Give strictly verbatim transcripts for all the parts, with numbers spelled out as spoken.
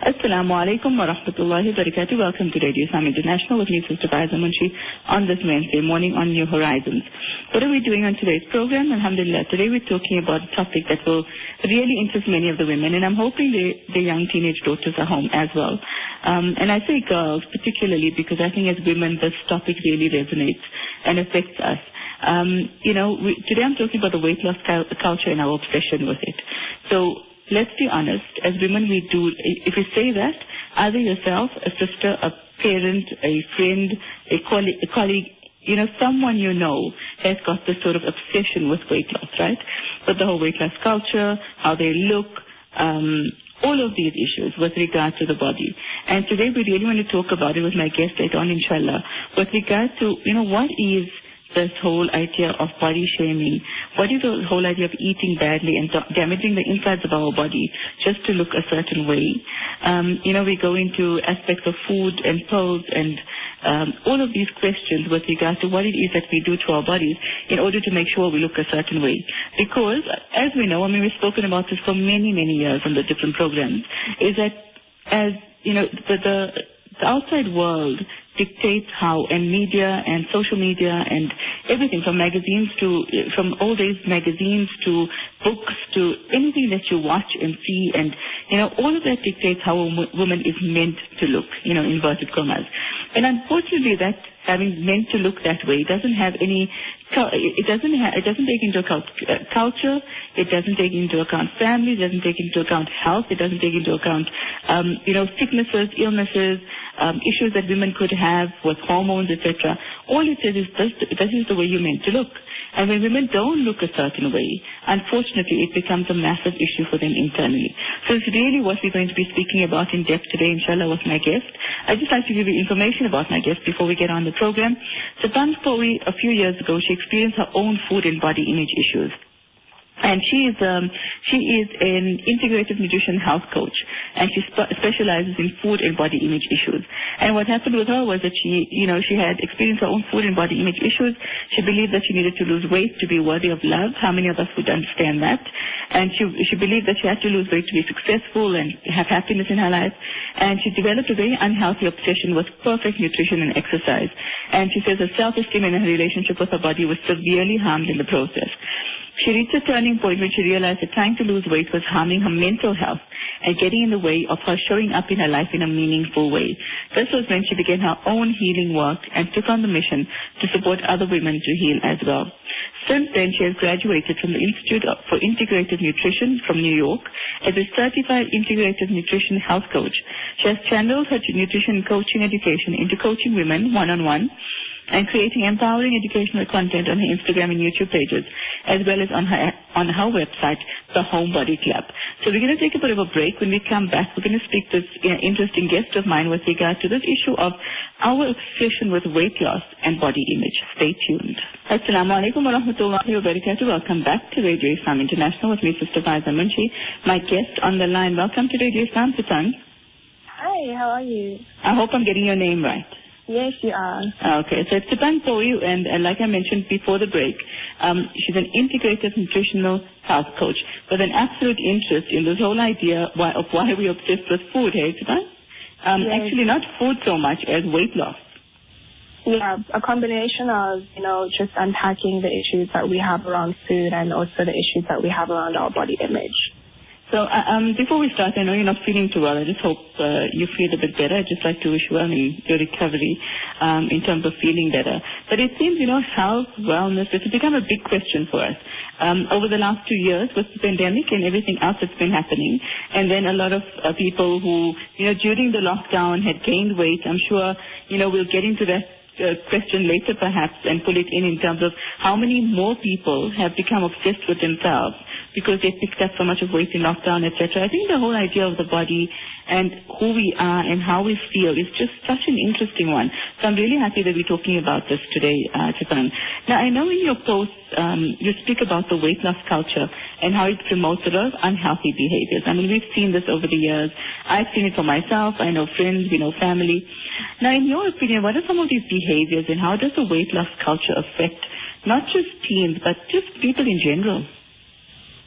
Assalamu alaikum wa rahmatullahi wa barakatuh. Welcome to Radio Islam International with me, Sister Faiza Munshi, on this Wednesday morning on New Horizons. What are we doing on today's program? Alhamdulillah, today we're talking about a topic that will really interest many of the women, and I'm hoping the, the young teenage daughters are home as well. Um, and I say girls particularly because I think as women this topic really resonates and affects us. Um, you know, we, today I'm talking about the weight loss cu- culture and our obsession with it. So let's be honest, as women we do, if you say that, either yourself, a sister, a parent, a friend, a, coll- a colleague, you know, someone you know has got this sort of obsession with weight loss, right? But the whole weight loss culture, how they look, um, all of these issues with regard to the body. And today we really want to talk about it with my guest later on, inshallah, with regard to, you know, what is this whole idea of body shaming? What is the whole idea of eating badly and damaging the insides of our body just to look a certain way? Um, you know, we go into aspects of food and pills and um, all of these questions with regard to what it is that we do to our bodies in order to make sure we look a certain way. Because, as we know, I mean, we've spoken about this for many, many years on the different programs, is that as, you know, the, the, the outside world dictates how, and media and social media and everything from magazines to, from all these magazines to books to anything that you watch and see, and, you know, all of that dictates how a woman is meant to look, you know, inverted commas. And unfortunately that having meant to look that way doesn't have any, it doesn't ha- it doesn't take into account culture, it doesn't take into account family, it doesn't take into account health, it doesn't take into account, um, you know, sicknesses, illnesses, um, issues that women could have with hormones, et cetera. All it says is this, this is the way you're meant to look. And when women don't look a certain way, unfortunately, it becomes a massive issue for them internally. So it's really what we're going to be speaking about in depth today, inshallah, with my guest. I'd just like to give you information about my guest before we get on the program. Sabang Powi, a few years ago, she experienced her own food and body image issues. And she is um, she is an integrative nutrition health coach, and she spe- specializes in food and body image issues. And what happened with her was that she, you know, she had experienced her own food and body image issues. She believed that she needed to lose weight to be worthy of love. How many of us would understand that? And she she believed that she had to lose weight to be successful and have happiness in her life. And she developed a very unhealthy obsession with perfect nutrition and exercise. And she says her self-esteem and her relationship with her body was severely harmed in the process. She reached a turning point when she realized that trying to lose weight was harming her mental health and getting in the way of her showing up in her life in a meaningful way. This was when she began her own healing work and took on the mission to support other women to heal as well. Since then, she has graduated from the Institute for Integrative Nutrition from New York as a certified integrative nutrition health coach. She has channeled her nutrition coaching education into coaching women one-on-one and creating empowering educational content on her Instagram and YouTube pages, as well as on her on her website, The Homebody Club. So we're going to take a bit of a break. When we come back, we're going to speak to this you know, interesting guest of mine with regard to this issue of our obsession with weight loss and body image. Stay tuned. Assalamu alaikum wa rahmatullahi wa barakatuh. Welcome back to Radio Islam International with me, Sister Faiza Munshi. My guest on the line. Welcome to Radio Islam, Sitang. Hi, how are you? I hope I'm getting your name right. Yes, you are. Okay, so it's Sabang Powi, and, and like I mentioned before the break, um, she's an integrative nutritional health coach with an absolute interest in this whole idea why, of why we're obsessed with food, hey, Sabang? Um, yes. Actually, not food so much as weight loss. Yeah, a combination of, you know, just unpacking the issues that we have around food and also the issues that we have around our body image. So uh, um, before we start, I know you're not feeling too well. I just hope uh, you feel a bit better. I'd just like to wish you well in your recovery um, in terms of feeling better. But it seems, you know, health, wellness, it's become a big question for us. Um, over the last two years with the pandemic and everything else that's been happening, and then a lot of uh, people who, you know, during the lockdown had gained weight. I'm sure, you know, we'll get into that uh, question later perhaps and pull it in in terms of how many more people have become obsessed with themselves because they picked up so much of weight in lockdown, et cetera. I think the whole idea of the body and who we are and how we feel is just such an interesting one. So I'm really happy that we're talking about this today, uh, Sabang. Now, I know in your posts um, you speak about the weight loss culture and how it promotes a lot of unhealthy behaviors. I mean, we've seen this over the years. I've seen it for myself. I know friends, we know family. Now, in your opinion, what are some of these behaviors and how does the weight loss culture affect not just teens, but just people in general?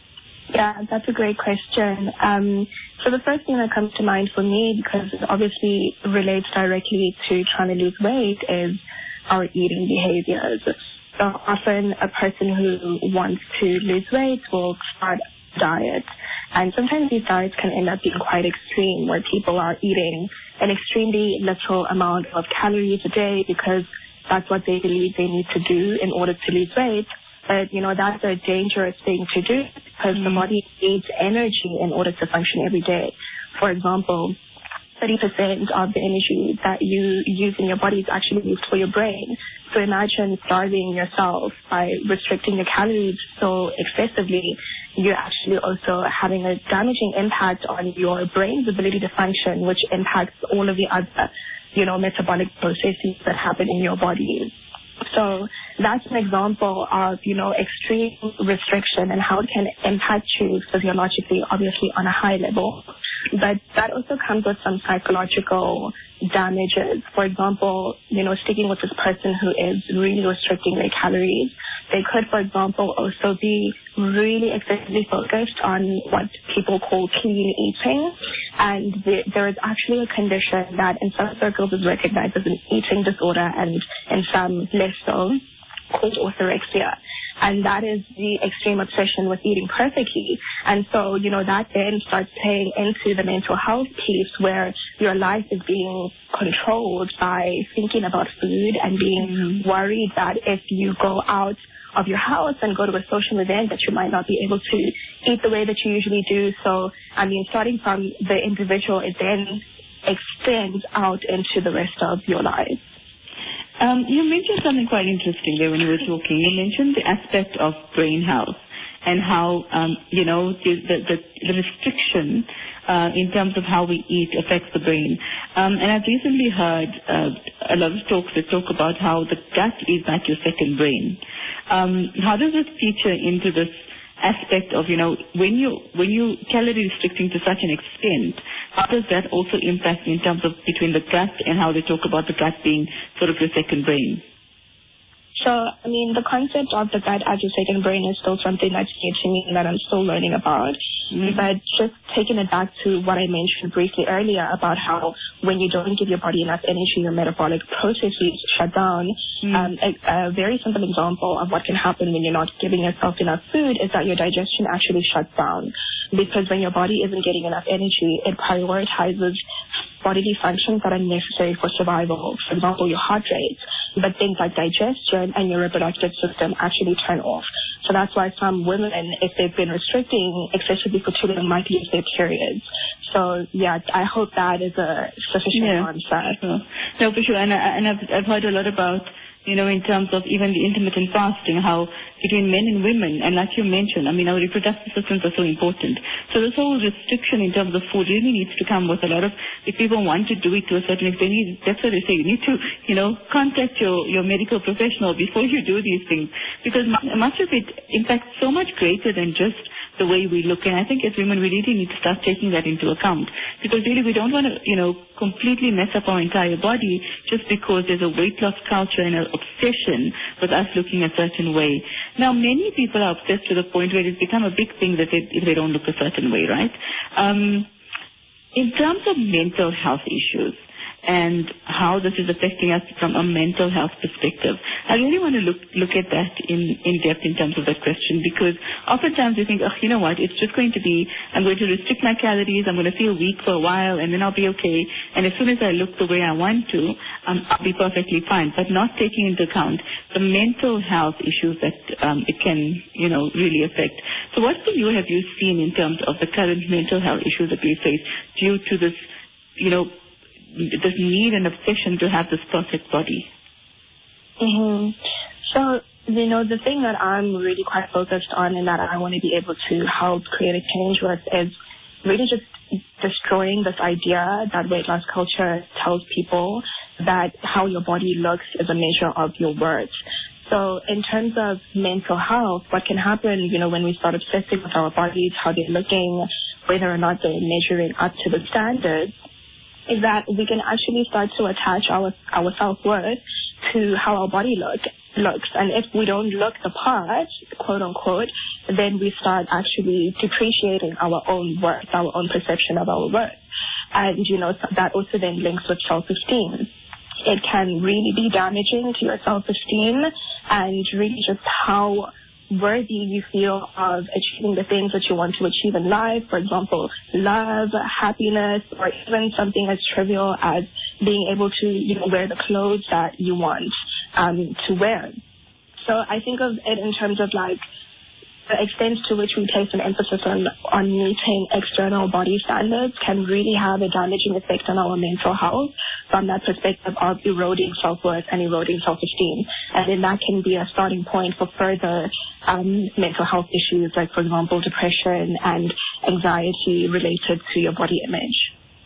Yeah, that's a great question. Um, so the first thing that comes to mind for me, because it obviously relates directly to trying to lose weight, is our eating behaviors. So often a person who wants to lose weight will start a diet. And sometimes these diets can end up being quite extreme, where people are eating an extremely little amount of calories a day because that's what they believe they need to do in order to lose weight. But, you know, that's a dangerous thing to do because mm. the body needs energy in order to function every day. For example, thirty percent of the energy that you use in your body is actually used for your brain. So imagine starving yourself by restricting your calories so excessively. You're actually also having a damaging impact on your brain's ability to function, which impacts all of the other, you know, metabolic processes that happen in your body. So that's an example of, you know, extreme restriction and how it can impact you physiologically, obviously on a high level. But that also comes with some psychological damages. For example, you know, sticking with this person who is really restricting their calories, they could, for example, also be really excessively focused on what people call clean eating. And the, there is actually a condition that in some circles is recognized as an eating disorder and in some less so, called orthorexia. And that is the extreme obsession with eating perfectly. And so, you know, that then starts playing into the mental health piece where your life is being controlled by thinking about food and being mm-hmm. worried that if you go out of your house and go to a social event that you might not be able to eat the way that you usually do. So, I mean, starting from the individual, it then extends out into the rest of your life. Um, you mentioned something quite interesting there when you were talking. You mentioned the aspect of brain health and how, um, you know, the, the, the restriction uh, in terms of how we eat affects the brain. Um, and I've recently heard uh, a lot of talks that talk about how the gut is like your second brain. Um, how does this feature into this aspect of, you know, when you when you calorie restricting to such an extent, how does that also impact in terms of between the gut and how they talk about the gut being sort of your second brain? So, I mean, the concept of the gut as your second brain is still something that's new to me and that I'm still learning about. Mm-hmm. But just taking it back to what I mentioned briefly earlier about how when you don't give your body enough energy, your metabolic processes shut down. Mm-hmm. Um, a, a very simple example of what can happen when you're not giving yourself enough food is that your digestion actually shuts down. Because when your body isn't getting enough energy, it prioritizes bodily functions that are necessary for survival. For example, your heart rate. But things like digestion and your reproductive system actually turn off. So that's why some women, if they've been restricting excessively for too long, might lose their periods. So, yeah, I hope that is a sufficient yeah. answer. Sure. No, for sure. And, I, and I've, I've heard a lot about, you know, in terms of even the intermittent fasting, how between men and women, and like you mentioned, I mean, our reproductive systems are so important. So this whole restriction in terms of food really needs to come with a lot of, if people want to do it to a certain extent, that's what they say, you need to, you know, contact your, your medical professional before you do these things. Because much of it impacts so much greater than just the way we look. And I think as women, we really need to start taking that into account. Because really we don't want to, you know, completely mess up our entire body just because there's a weight loss culture and an obsession with us looking a certain way. Now, many people are obsessed to the point where it's become a big thing that they, if they don't look a certain way, right? Um, in terms of mental health issues, and how this is affecting us from a mental health perspective. I really want to look look at that in, in depth in terms of that question, because oftentimes we think, oh, you know what, it's just going to be, I'm going to restrict my calories, I'm going to feel weak for a while, and then I'll be okay, and as soon as I look the way I want to, um, I'll be perfectly fine, but not taking into account the mental health issues that um, it can, you know, really affect. So what for you have you seen in terms of the current mental health issues that we face due to this, you know, this need and obsession to have this perfect body? Mm-hmm. So, you know, the thing that I'm really quite focused on and that I want to be able to help create a change with is really just destroying this idea that weight loss culture tells people that how your body looks is a measure of your worth. So in terms of mental health, what can happen, you know, when we start obsessing with our bodies, how they're looking, whether or not they're measuring up to the standards, is that we can actually start to attach our, our self-worth to how our body looks. looks. And if we don't look the part, quote unquote, then we start actually depreciating our own worth, our own perception of our worth. And, you know, that also then links with self-esteem. It can really be damaging to your self-esteem and really just how worthy you feel of achieving the things that you want to achieve in life. For example, love, happiness, or even something as trivial as being able to, you know, wear the clothes that you want um, to wear. So I think of it in terms of like the extent to which we place an emphasis on, on meeting external body standards can really have a damaging effect on our mental health from that perspective of eroding self-worth and eroding self-esteem. And then that can be a starting point for further um, mental health issues like, for example, depression and anxiety related to your body image.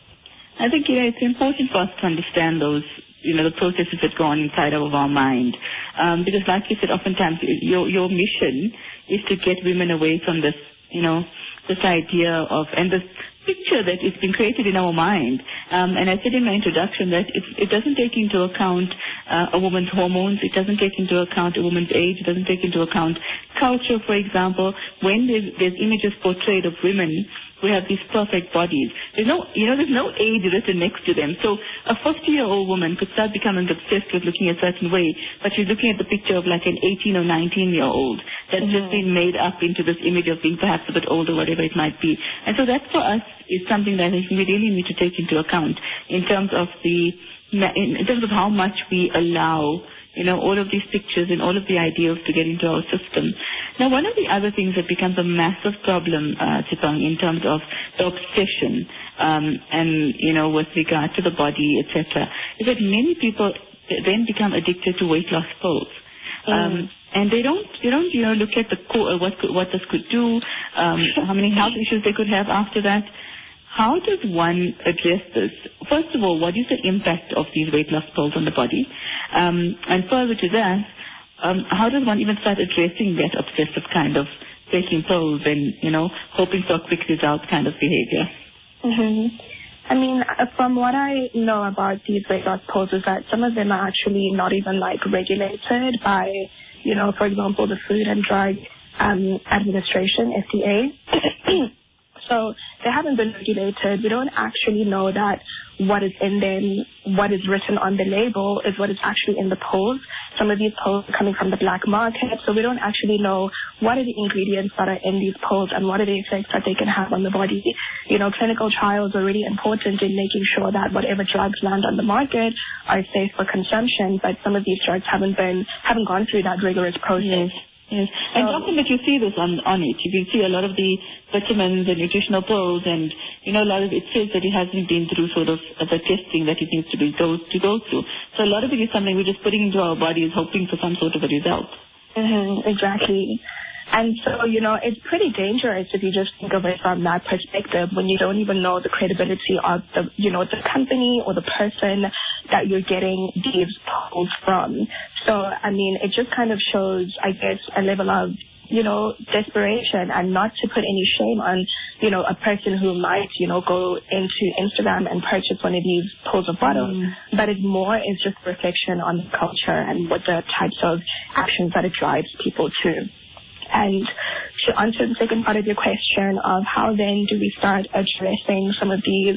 I think, you know, it's important for us to understand those, you know, the processes that go on inside of our mind. Um, because like you said, oftentimes your, your mission is to get women away from this, you know, this idea of, and this picture that is being created in our mind. Um, and I said in my introduction that it, it doesn't take into account uh, a woman's hormones, it doesn't take into account a woman's age, it doesn't take into account culture, for example. When there's, there's images portrayed of women who have these perfect bodies, there's no, you know, there's no age written next to them. So a fifty-year-old woman could start becoming obsessed with looking a certain way, but she's looking at the picture of like an eighteen or nineteen-year-old that's mm-hmm. just been made up into this image of being perhaps a bit older, whatever it might be. And so that for us is something that I think we really need to take into account in terms of the, in terms of how much we allow, you know, all of these pictures and all of the ideals to get into our system. Now, one of the other things that becomes a massive problem, uh, Chipang, in terms of the obsession um, and, you know, with regard to the body, et cetera, is that many people then become addicted to weight loss pills. Mm. Um, and they don't, they don't, you know, look at the co- what could, what this could do, um, how many health issues they could have after that. How does one address this? First of all, what is the impact of these weight loss pills on the body? Um, and further to that, um, how does one even start addressing that obsessive kind of taking pills and, you know, hoping for a quick result kind of behavior? Mm-hmm. I mean, from what I know about these weight loss pills is that some of them are actually not even like regulated by, you know, for example, the Food and Drug um, Administration, F D A. So they haven't been regulated. We don't actually know that what is in them, what is written on the label is what is actually in the pills. Some of these pills are coming from the black market, so we don't actually know what are the ingredients that are in these pills and what are the effects that they can have on the body. You know, clinical trials are really important in making sure that whatever drugs land on the market are safe for consumption, but some of these drugs haven't been, haven't gone through that rigorous process. Yes. Yes, and so, often that you see this on, on it. You can see a lot of the vitamins and nutritional pills, and, you know, a lot of it says that it hasn't been through sort of the testing that it needs to be go, to go through. So a lot of it is something we're just putting into our bodies hoping for some sort of a result. Mm-hmm, exactly. And so, you know, it's pretty dangerous if you just think of it from that perspective when you don't even know the credibility of the, you know, the company or the person that you're getting these polls from. So, I mean, it just kind of shows, I guess, a level of, you know, desperation, and not to put any shame on, you know, a person who might, you know, go into Instagram and purchase one of these pulls of bottles, mm. but it more is just a reflection on the culture and what the types of actions that it drives people to. And to answer the second part of your question of how then do we start addressing some of these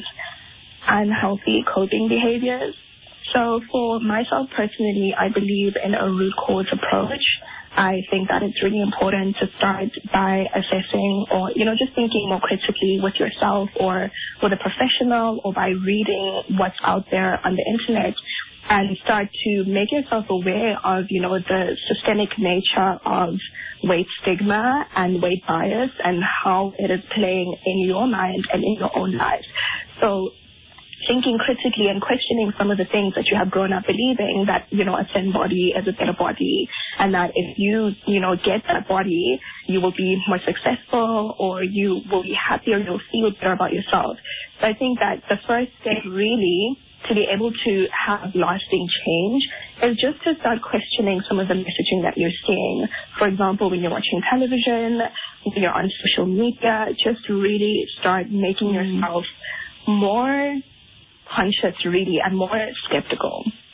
unhealthy coping behaviors. So for myself personally, I believe in a root cause approach. I think that it's really important to start by assessing or, you know, just thinking more critically with yourself or with a professional or by reading what's out there on the internet, and start to make yourself aware of, you know, the systemic nature of weight stigma and weight bias and how it is playing in your mind and in your own life. So thinking critically and questioning some of the things that you have grown up believing, that, you know, a thin body is a better body, and that if you, you know, get that body, you will be more successful or you will be happier, you'll feel better about yourself. So I think that the first step really to be able to have lasting change is just to start questioning some of the messaging that you're seeing. For example, when you're watching television, when you're on social media, just really start making mm. yourself more conscious, really, and more skeptical.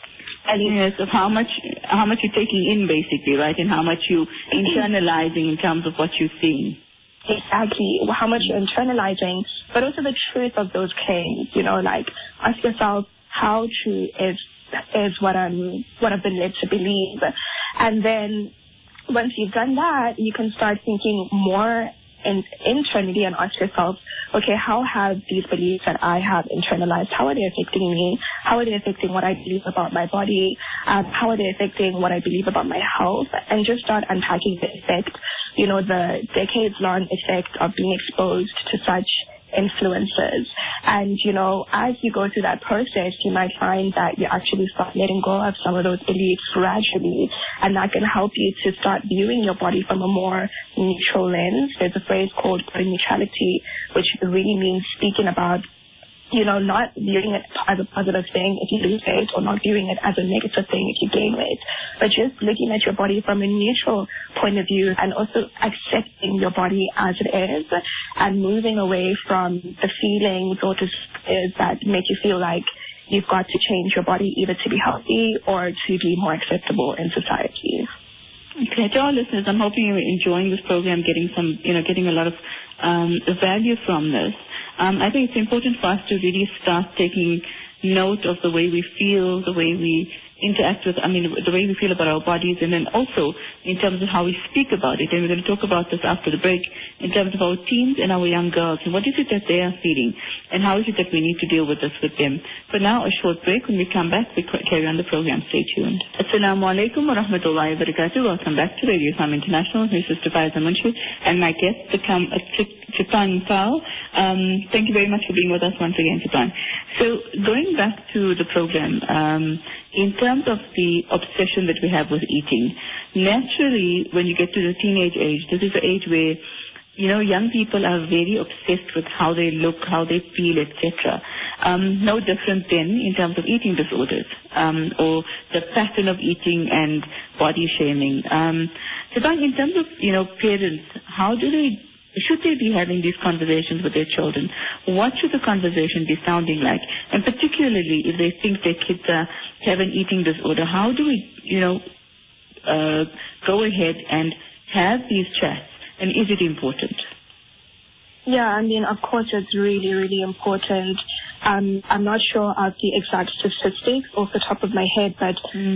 Yes, of how much how much you're taking in, basically, right, and how much you internalizing in terms of what you're seeing. Exactly, how much you're internalizing, but also the truth of those claims. You know, like ask yourself, how true is is what I'm what I've been led to believe, and then once you've done that, you can start thinking more and internally and ask yourself, okay, how have these beliefs that I have internalized, how are they affecting me? How are they affecting what I believe about my body? Um, how are they affecting what I believe about my health? And just start unpacking the effect, you know, the decades-long effect of being exposed to such influences. And, you know, as you go through that process, you might find that you actually start letting go of some of those beliefs gradually, and that can help you to start viewing your body from a more neutral lens. There's a phrase called body neutrality, which really means speaking about, you know, not viewing it as a positive thing if you lose weight, or not viewing it as a negative thing if you gain weight, but just looking at your body from a neutral point of view, and also accepting your body as it is, and moving away from the feelings or desires that make you feel like you've got to change your body either to be healthy or to be more acceptable in society. Okay, to our listeners, I'm hoping you're enjoying this program, getting some, you know, getting a lot of um, value from this. Um, I think it's important for us to really start taking note of the way we feel, the way we interact with, I mean, the way we feel about our bodies, and then also in terms of how we speak about it. And we're going to talk about this after the break in terms of our teens and our young girls, and what is it that they are feeling, and how is it that we need to deal with this with them. For now, a short break. When we come back, we carry on the program. Stay tuned. Assalamu alaikum wa rahmatullahi wa barakatuh. Welcome back to Radio Islam International. This is Sister Faiza Munshi, and my guest, become a Chipan Fal. Um, thank you very much for being with us once again, Chipan. So going back to the program, um, in terms of the obsession that we have with eating, naturally, when you get to the teenage age, this is the age where, you know, young people are very obsessed with how they look, how they feel, et cetera. Um, no different then in terms of eating disorders, um, or the pattern of eating and body shaming. Um, so, in terms of, you know, parents, how do they, should they be having these conversations with their children? What should the conversation be sounding like? And particularly if they think their kids are, have an eating disorder, how do we, you know, uh, go ahead and have these chats? And is it important? Yeah, I mean, of course, it's really, really important. Um, I'm not sure of the exact statistics off the top of my head, but mm.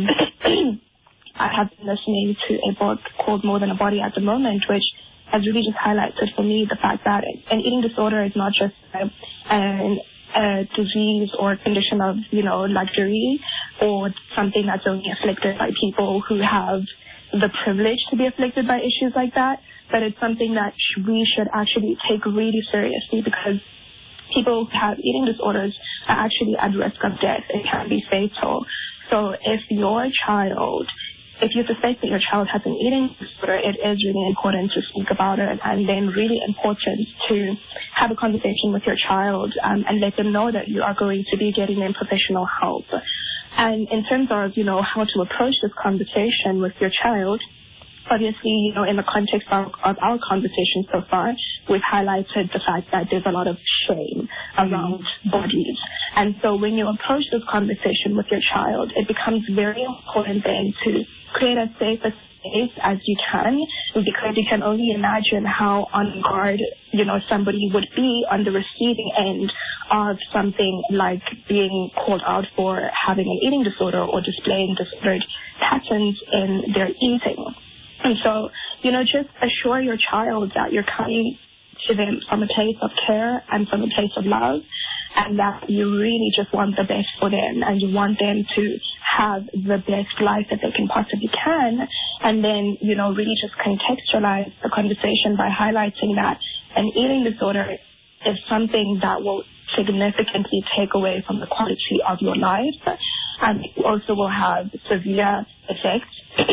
I have been listening to a book called More Than a Body at the moment, which has really just highlighted for me the fact that an eating disorder is not just a, an, a disease or condition of, you know, luxury, or something that's only afflicted by people who have the privilege to be afflicted by issues like that, but it's something that sh- we should actually take really seriously, because people who have eating disorders are actually at risk of death. It can be fatal. So if your child If you suspect that your child has an eating disorder, it is really important to speak about it, and then really important to have a conversation with your child um, and let them know that you are going to be getting them professional help. And in terms of, you know, how to approach this conversation with your child, obviously, you know, in the context of, of our conversation so far, we've highlighted the fact that there's a lot of shame around mm-hmm. bodies. And so when you approach this conversation with your child, it becomes very important then to create as safe a space as you can, because you can only imagine how on guard, you know, somebody would be on the receiving end of something like being called out for having an eating disorder or displaying disordered patterns in their eating. And so, you know, just assure your child that you're coming to them from a place of care and from a place of love, and that you really just want the best for them, and you want them to have the best life that they can possibly can. And then, you know, really just contextualize the conversation by highlighting that an eating disorder is something that will significantly take away from the quality of your life, and also will have severe effects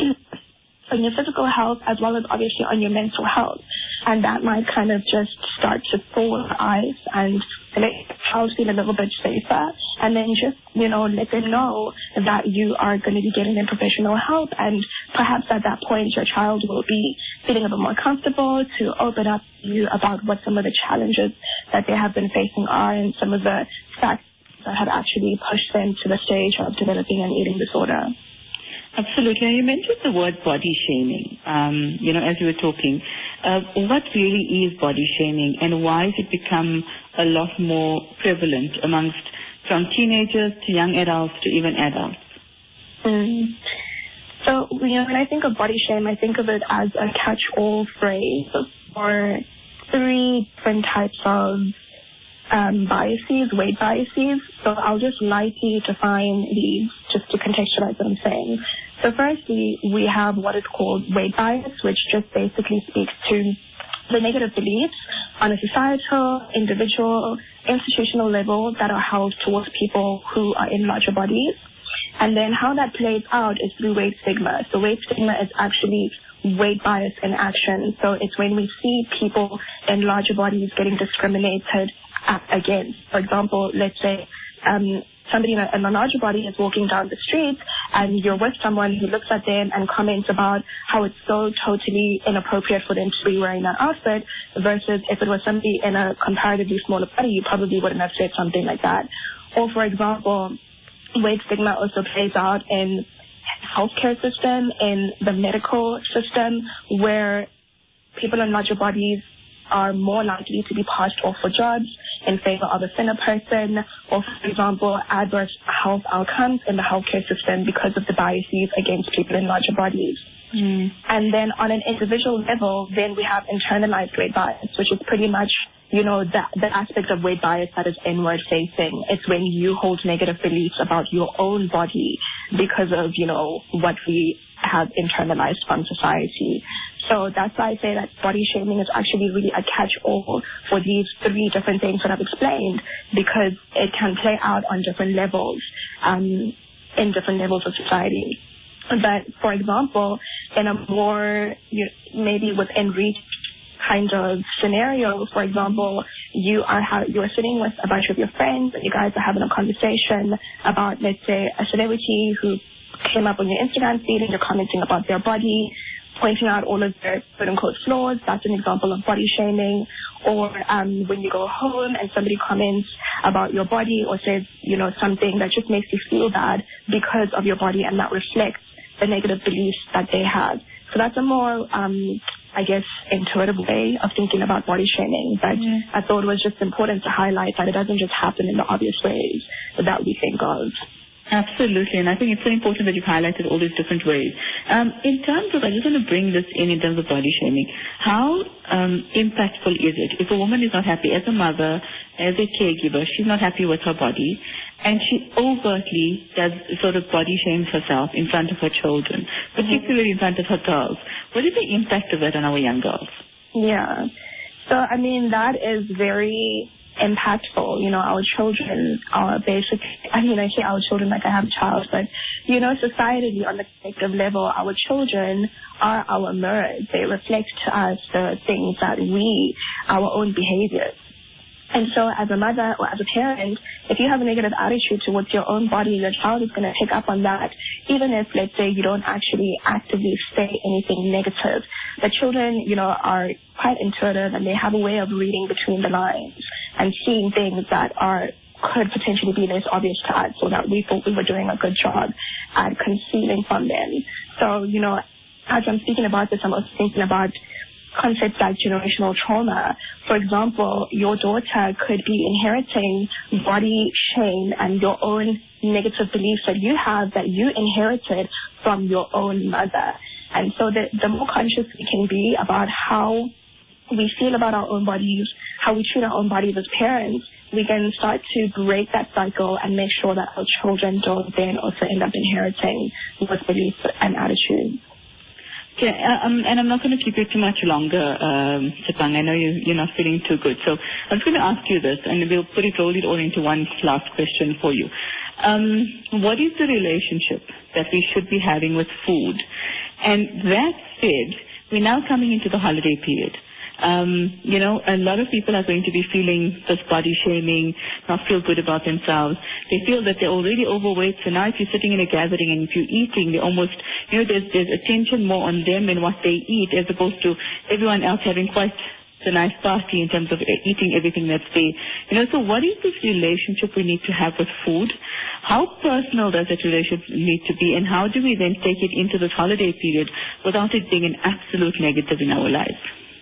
on your physical health, as well as obviously on your mental health. And that might kind of just start to thaw the ice and let the child feel a little bit safer, and then just, you know, let them know that you are going to be getting them professional help, and perhaps at that point your child will be feeling a bit more comfortable to open up to you about what some of the challenges that they have been facing are, and some of the facts that had actually pushed them to the stage of developing an eating disorder. Absolutely. And you mentioned the word body shaming, um, you know, as you were talking. Uh, what really is body shaming, and why has it become a lot more prevalent amongst, from teenagers to young adults to even adults? Mm. So, you know, when I think of body shame, I think of it as a catch-all phrase for three different types of um, biases, weight biases. So I'll just lightly define these just to contextualize what I'm saying. So firstly, we have what is called weight bias, which just basically speaks to the negative beliefs on a societal, individual, institutional level that are held towards people who are in larger bodies. And then how that plays out is through weight stigma. So weight stigma is actually weight bias in action. So it's when we see people in larger bodies getting discriminated against. For example, let's say um, somebody in a, in a larger body is walking down the street and you're with someone who looks at them and comments about how it's so totally inappropriate for them to be wearing that outfit, versus if it was somebody in a comparatively smaller body, you probably wouldn't have said something like that. Or, for example, weight stigma also plays out in healthcare system, in the medical system, where people in larger bodies are more likely to be passed off for jobs in favor of a thinner person, or, for example, adverse health outcomes in the healthcare system because of the biases against people in larger bodies. Mm. And then on an individual level, then we have internalized weight bias, which is pretty much, you know, the, the aspect of weight bias that is inward facing. It's when you hold negative beliefs about your own body because of, you know, what we have internalized from society. So that's why I say that body shaming is actually really a catch-all for these three different things that I've explained, because it can play out on different levels, um, in different levels of society. But, for example, in a more, you, maybe within reach kind of scenario, for example, you are ha- you are sitting with a bunch of your friends and you guys are having a conversation about, let's say, a celebrity who came up on your Instagram feed and you're commenting about their body, pointing out all of their quote-unquote flaws. That's an example of body shaming. Or um, when you go home and somebody comments about your body or says, you know, something that just makes you feel bad because of your body, and that reflects the negative beliefs that they have. So that's a more, um, I guess, intuitive way of thinking about body shaming. But mm. I thought it was just important to highlight that it doesn't just happen in the obvious ways that we think of. Absolutely, and I think it's so important that you've highlighted all these different ways. Um, in terms of, I just want to bring this in in terms of body shaming. How um, impactful is it if a woman is not happy as a mother, as a caregiver, she's not happy with her body, and she overtly does sort of body shames herself in front of her children, particularly in front of her girls? What is the impact of that on our young girls? Yeah, so I mean, that is very impactful. You know, our children are basically, I mean, I say our children like I have a child, but, you know, societally on the collective level, our children are our mirrors. They reflect to us the things that we, our own behaviors. And so as a mother or as a parent, if you have a negative attitude towards your own body, your child is going to pick up on that, even if, let's say, you don't actually actively say anything negative. The children, you know, are quite intuitive, and they have a way of reading between the lines and seeing things that are could potentially be less obvious to us, so that we thought we were doing a good job at concealing from them. So, you know, as I'm speaking about this, I'm also thinking about concepts like generational trauma. For example, your daughter could be inheriting body shame and your own negative beliefs that you have that you inherited from your own mother. And so the, the more conscious we can be about how we feel about our own bodies, how we treat our own bodies as parents, we can start to break that cycle and make sure that our children don't then also end up inheriting those beliefs and attitudes. Okay, um, and I'm not going to keep you too much longer, um, Chipang. I know you, you're not feeling too good. So I'm just going to ask you this, and we'll put it, roll it all into one last question for you. Um, what is the relationship that we should be having with food? And that said, we're now coming into the holiday period. Um, you know, a lot of people are going to be feeling this body shaming, not feel good about themselves. They feel that they're already overweight, so now if you're sitting in a gathering and if you're eating, they almost, you know, there's, there's attention more on them and what they eat as opposed to everyone else having quite it's a nice party in terms of eating everything that's there. You know, so what is this relationship we need to have with food? How personal does that relationship need to be, and how do we then take it into this holiday period without it being an absolute negative in our lives?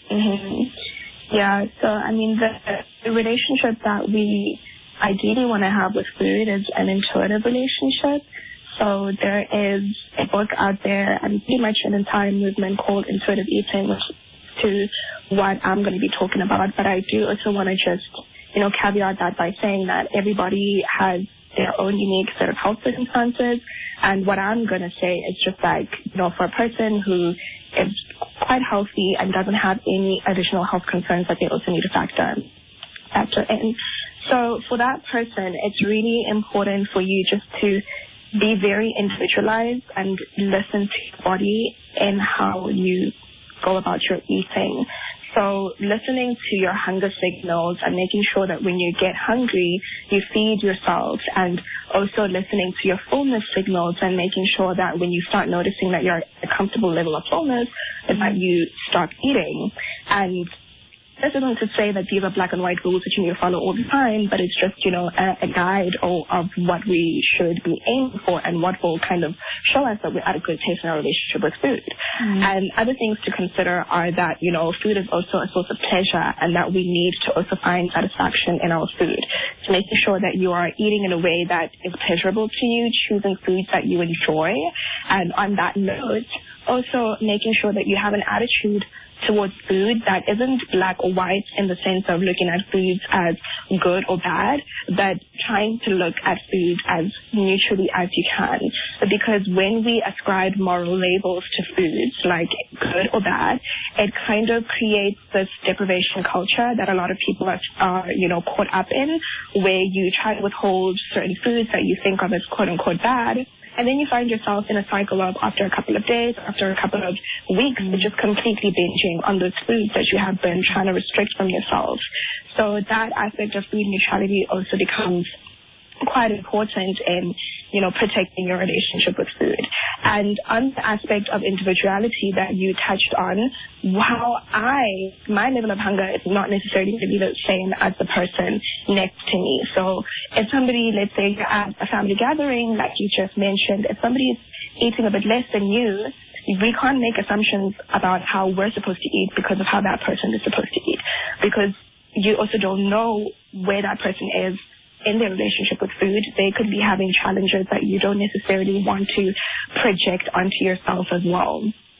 Mm-hmm. Yeah, so I mean, the, the relationship that we ideally want to have with food is an intuitive relationship. So there is a book out there and pretty much an entire movement called intuitive eating, which is to what I'm going to be talking about. But I do also want to just, you know, caveat that by saying that everybody has their own unique set of health circumstances. And what I'm going to say is just like, you know, for a person who is quite healthy and doesn't have any additional health concerns that they also need to factor, factor in. So for that person, it's really important for you just to be very individualized and listen to your body and how you go about your eating. So listening to your hunger signals and making sure that when you get hungry, you feed yourself, and also listening to your fullness signals and making sure that when you start noticing that you're at a comfortable level of fullness, that you start eating. And this isn't to say that these are black and white rules that you need to follow all the time, but it's just, you know, a, a guide or, of what we should be aiming for and what will kind of show us that we're at a good place in our relationship with food. Mm. And other things to consider are that, you know, food is also a source of pleasure, and that we need to also find satisfaction in our food. So making sure that you are eating in a way that is pleasurable to you, choosing foods that you enjoy. And on that note, also making sure that you have an attitude towards food that isn't black or white in the sense of looking at foods as good or bad, but trying to look at food as neutrally as you can. Because when we ascribe moral labels to foods like good or bad, it kind of creates this deprivation culture that a lot of people are, are you know, caught up in, where you try to withhold certain foods that you think of as quote-unquote bad. And then you find yourself in a cycle of, after a couple of days, after a couple of weeks, just completely binging on those foods that you have been trying to restrict from yourself. So that aspect of food neutrality also becomes quite important in, you know, protecting your relationship with food. And on the aspect of individuality that you touched on, how I, my level of hunger is not necessarily going to be the same as the person next to me. So if somebody, let's say you're at a family gathering, like you just mentioned, if somebody is eating a bit less than you, we can't make assumptions about how we're supposed to eat because of how that person is supposed to eat. Because you also don't know where that person is in their relationship with food. They could be having challenges that you don't necessarily want to project onto yourself as well.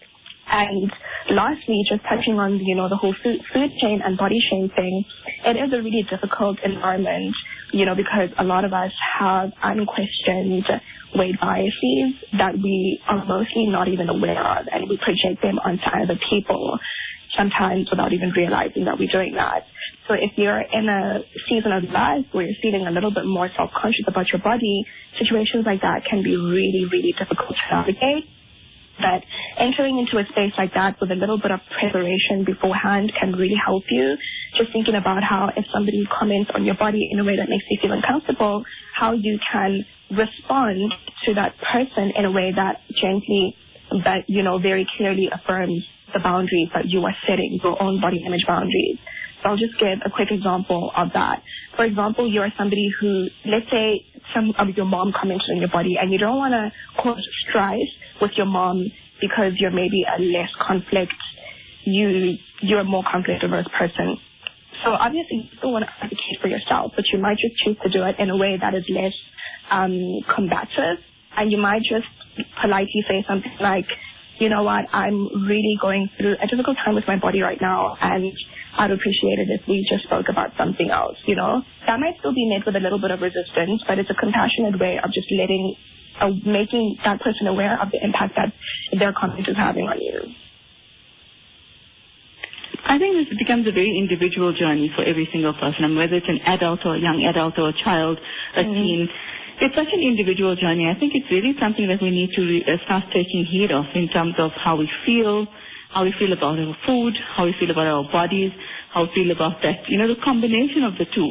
And lastly, just touching on, you know, the whole food, food chain and body shame thing, it is a really difficult environment, you know, because a lot of us have unquestioned weight biases that we are mostly not even aware of, and we project them onto other people, sometimes without even realizing that we're doing that. So if you're in a season of life where you're feeling a little bit more self-conscious about your body, situations like that can be really, really difficult to navigate. But entering into a space like that with a little bit of preparation beforehand can really help you. Just thinking about how if somebody comments on your body in a way that makes you feel uncomfortable, how you can respond to that person in a way that gently, but, you know, very clearly affirms the boundaries that you are setting, your own body image boundaries. So I'll just give a quick example of that. For example, you're somebody who, let's say some of your mom commented on your body, and you don't want to cause strife with your mom because you're maybe a less conflict, you, you're a more conflict-averse person. So obviously you still want to advocate for yourself, but you might just choose to do it in a way that is less um, combative, and you might just politely say something like, you know what, I'm really going through a difficult time with my body right now, and I'd appreciate it if we just spoke about something else, you know. That might still be met with a little bit of resistance, but it's a compassionate way of just letting, uh, making that person aware of the impact that their comment is having on you. I think this becomes a very individual journey for every single person, and whether it's an adult or a young adult or a child, a mm-hmm. teen. It's such an individual journey. I think it's really something that we need to re- uh, start taking heed of in terms of how we feel, how we feel about our food, how we feel about our bodies, how we feel about that, you know, the combination of the two.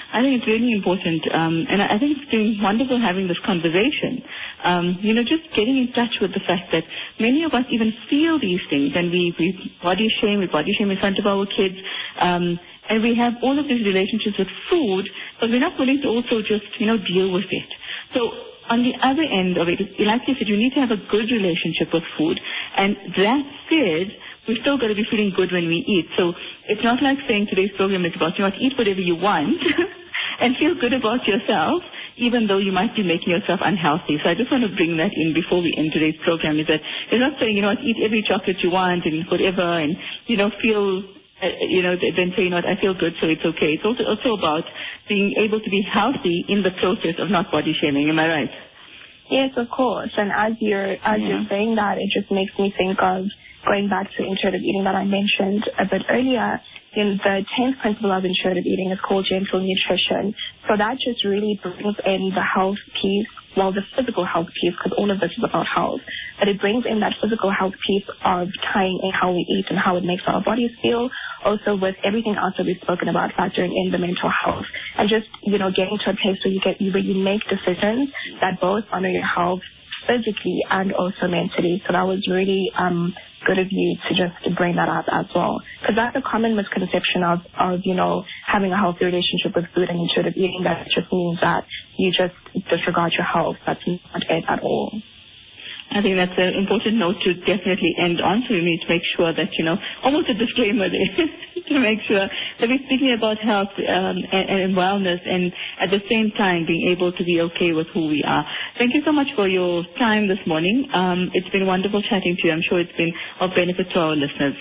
I think it's really important, um, and I think it's been wonderful having this conversation. Um, you know, just getting in touch with the fact that many of us even feel these things, and we, we body shame, we body shame in front of our kids, um, and we have all of these relationships with food, but we're not willing to also just, you know, deal with it. So on the other end of it, like you said, you need to have a good relationship with food, and that said, we've still got to be feeling good when we eat. So it's not like saying today's program is about, you know, eat whatever you want and feel good about yourself, even though you might be making yourself unhealthy. So I just want to bring that in before we end today's program, is that it's not saying, you know, eat every chocolate you want and whatever and, you know, feel, uh, you know, then say, you know what, I feel good, so it's okay. It's also, also about being able to be healthy in the process of not body shaming. Am I right? Yes, of course. And as you're, as yeah. you're saying that, it just makes me think of going back to intuitive eating that I mentioned a bit earlier. In the tenth principle of intuitive eating is called gentle nutrition. So that just really brings in the health piece, well, the physical health piece, because all of this is about health. But it brings in that physical health piece of tying in how we eat and how it makes our bodies feel. Also with everything else that we've spoken about, factoring in the mental health. And just, you know, getting to a place where you get, where you make decisions that both honor your health physically and also mentally. So that was really um, good of you to just bring that up as well. Because that's a common misconception of, of, you know, having a healthy relationship with food and intuitive eating, that it just means that you just disregard your health. That's not it at all. I think that's an important note to definitely end on. So we need to make sure that, you know, almost a disclaimer there, to make sure that we're speaking about health um, and, and wellness, and at the same time being able to be okay with who we are. Thank you so much for your time this morning. Um, it's been wonderful chatting to you. I'm sure it's been of benefit to our listeners.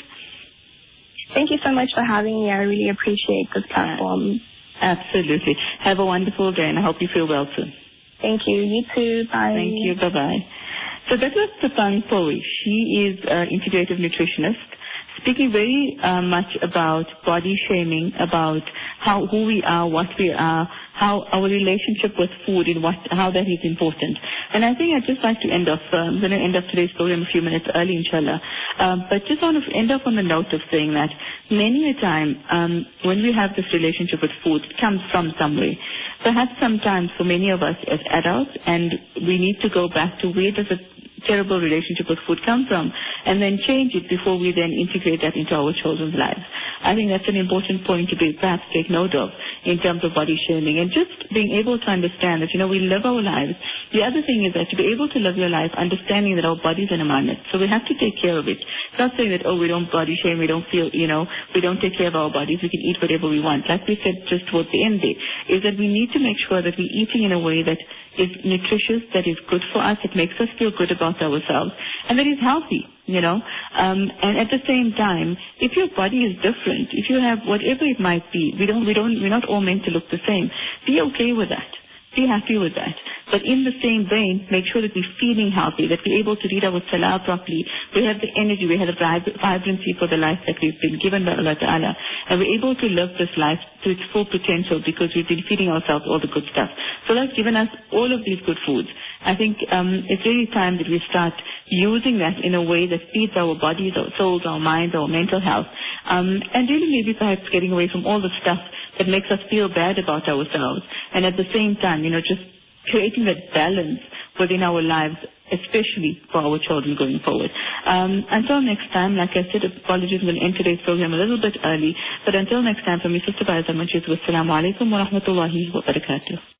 Thank you so much for having me. I really appreciate this platform. Uh, absolutely. Have a wonderful day, and I hope you feel well soon. Thank you. You too. Bye. Thank you. Bye-bye. So that was Sapang Poi. She is an integrative nutritionist, speaking very uh, much about body shaming, about how who we are, what we are, how our relationship with food and what how that is important. And I think I'd just like to end off, uh, I'm going to end off today's program a few minutes early, inshallah, um, but just want to end off on the note of saying that many a time um, when we have this relationship with food, it comes from somewhere. Perhaps sometimes for many of us as adults, and we need to go back to where does it terrible relationship with food come from, and then change it before we then integrate that into our children's lives. I think that's an important point to be perhaps take note of in terms of body shaming, and just being able to understand that, you know, we live our lives. The other thing is that to be able to live your life understanding that our bodies are amanat, so we have to take care of it. It's not saying that, oh, we don't body shame, we don't feel, you know, we don't take care of our bodies, we can eat whatever we want. Like we said just towards the end there, is that we need to make sure that we're eating in a way that is nutritious, that is good for us, that makes us feel good about ourselves, and that is healthy, you know. Um, and at the same time, if your body is different, if you have whatever it might be, we don't, we don't, we're not all meant to look the same. Be okay with that. Be happy with that. But in the same vein, make sure that we're feeling healthy, that we're able to read our salah properly. We have the energy, we have the vib- vibrancy for the life that we've been given by Allah Ta'ala. And we're able to live this life to its full potential because we've been feeding ourselves all the good stuff. So Allah's given us all of these good foods. I think um, it's really time that we start using that in a way that feeds our bodies, our souls, our minds, our mental health. Um, and really maybe perhaps getting away from all the stuff that makes us feel bad about ourselves. And at the same time, you know, just creating that balance within our lives, especially for our children going forward. Um, until next time, like I said, apologies, we'll end today's program a little bit early. But until next time, from your sister Faiza Munshi, wassalamu alaikum wa rahmatullahi wa barakatuh.